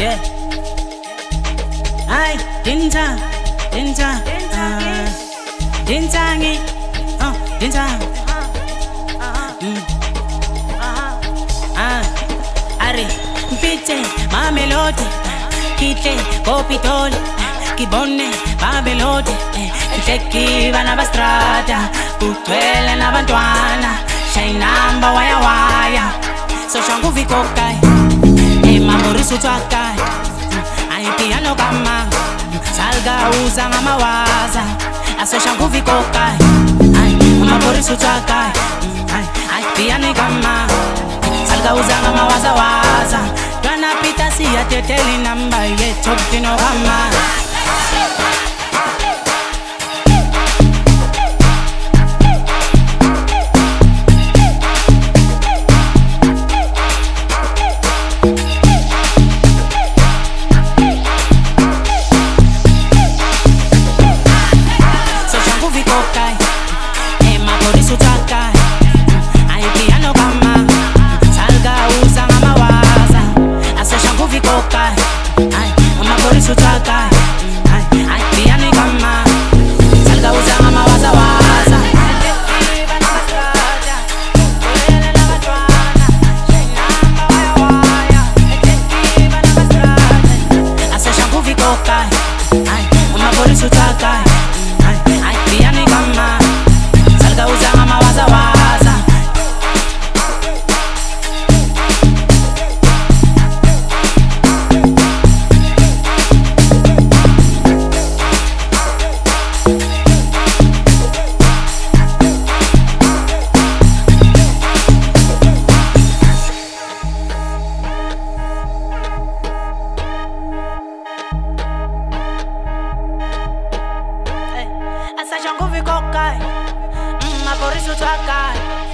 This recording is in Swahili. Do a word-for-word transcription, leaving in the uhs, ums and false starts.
Yeah. Ay, dinta, dinta, dintangi, oh, dinta. Mm. Ah, Ari, mpite, mamelodi, kite, kopitoli, kibone, babelodi, nhleki vana va strata, kutwele na bantwana, shayinamba waya waya, so shangu vikokai, e mamorisu twakai, ay piano kama, salga uza ngamawaza, aso shangu vikokai, ay mamorisu twakai, ay piano kama, salga uza ngamawaza waza, twana pita siya teteli namba ye top tino kama. Asa shangu vikokai, mm, maporisu twakai.